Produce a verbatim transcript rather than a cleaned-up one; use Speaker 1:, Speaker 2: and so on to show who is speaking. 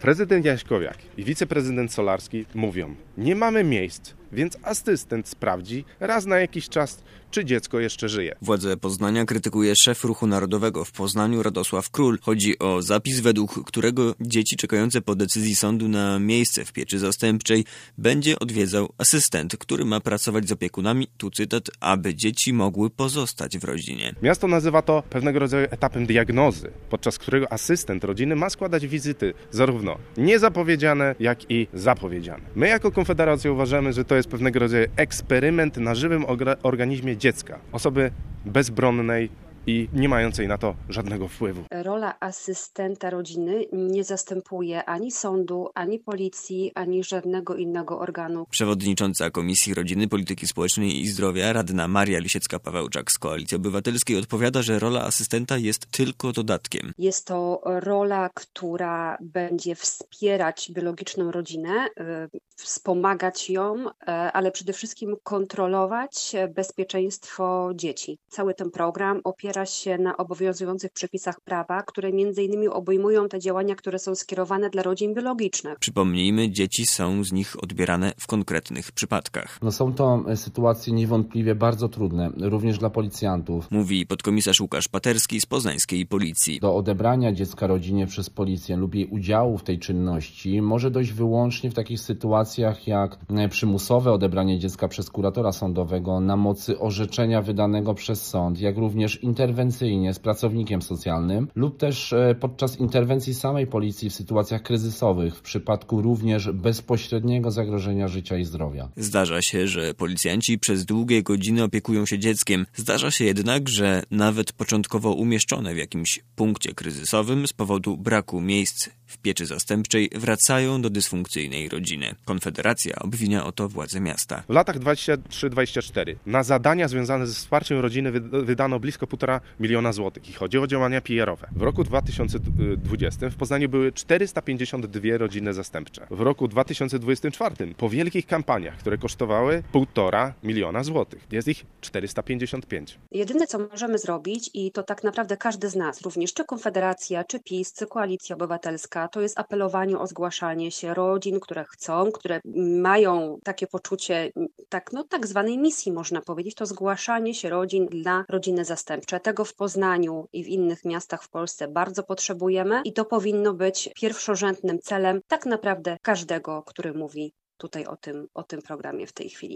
Speaker 1: Prezydent Jaśkowiak i wiceprezydent Solarski mówią, nie mamy miejsc, więc asystent sprawdzi raz na jakiś czas, czy dziecko jeszcze żyje.
Speaker 2: Władze Poznania krytykuje szef Ruchu Narodowego w Poznaniu Radosław Król. Chodzi o zapis, według którego dzieci czekające po decyzji sądu na miejsce w pieczy zastępczej będzie odwiedzał asystent, który ma pracować z opiekunami, tu cytat, aby dzieci mogły pozostać w rodzinie.
Speaker 1: Miasto nazywa to pewnego rodzaju etapem diagnozy, podczas którego asystent rodziny ma składać wizyty zarówno niezapowiedziane, jak i zapowiedziane. My jako Konfederacja uważamy, że to jest pewnego rodzaju eksperyment na żywym organizmie dziecka, osoby bezbronnej i nie mającej na to żadnego wpływu.
Speaker 3: Rola asystenta rodziny nie zastępuje ani sądu, ani policji, ani żadnego innego organu.
Speaker 2: Przewodnicząca Komisji Rodziny, Polityki Społecznej i Zdrowia, radna Maria Lisiecka-Pawełczak z Koalicji Obywatelskiej odpowiada, że rola asystenta jest tylko dodatkiem.
Speaker 3: Jest to rola, która będzie wspierać biologiczną rodzinę, wspomagać ją, ale przede wszystkim kontrolować bezpieczeństwo dzieci. Cały ten program opiera się na obowiązujących przepisach prawa, które między innymi obejmują te działania, które są skierowane dla rodzin biologicznych.
Speaker 2: Przypomnijmy, dzieci są z nich odbierane w konkretnych przypadkach.
Speaker 4: No są to sytuacje niewątpliwie bardzo trudne, również dla policjantów.
Speaker 2: Mówi podkomisarz Łukasz Paterski z poznańskiej policji.
Speaker 4: Do odebrania dziecka rodzinie przez policję lub jej udziału w tej czynności może dojść wyłącznie w takich sytuacjach jak przymusowe odebranie dziecka przez kuratora sądowego na mocy orzeczenia wydanego przez sąd, jak również interwencyjnie z pracownikiem socjalnym lub też podczas interwencji samej policji w sytuacjach kryzysowych, w przypadku również bezpośredniego zagrożenia życia i zdrowia.
Speaker 2: Zdarza się, że policjanci przez długie godziny opiekują się dzieckiem. Zdarza się jednak, że nawet początkowo umieszczone w jakimś punkcie kryzysowym z powodu braku miejsc w pieczy zastępczej wracają do dysfunkcyjnej rodziny. Konfederacja obwinia o to władze miasta.
Speaker 1: W latach dwudziestym trzecim dwudziestym czwartym na zadania związane ze wsparciem rodziny wydano blisko półtora miliona złotych i chodzi o działania P R-owe. W roku dwa tysiące dwudziestym w Poznaniu były czterysta pięćdziesiąt dwie rodziny zastępcze. W roku dwa tysiące dwudziestym czwartym po wielkich kampaniach, które kosztowały półtora miliona złotych, jest ich czterysta pięćdziesiąt pięć.
Speaker 3: Jedyne, co możemy zrobić, i to tak naprawdę każdy z nas, również czy Konfederacja, czy PiS, czy Koalicja Obywatelska, to jest apelowanie o zgłaszanie się rodzin, które chcą, które mają takie poczucie tak, no, tak zwanej misji, można powiedzieć, to zgłaszanie się rodzin dla rodziny zastępcze. Tego w Poznaniu i w innych miastach w Polsce bardzo potrzebujemy i to powinno być pierwszorzędnym celem tak naprawdę każdego, który mówi tutaj o tym, o tym programie w tej chwili.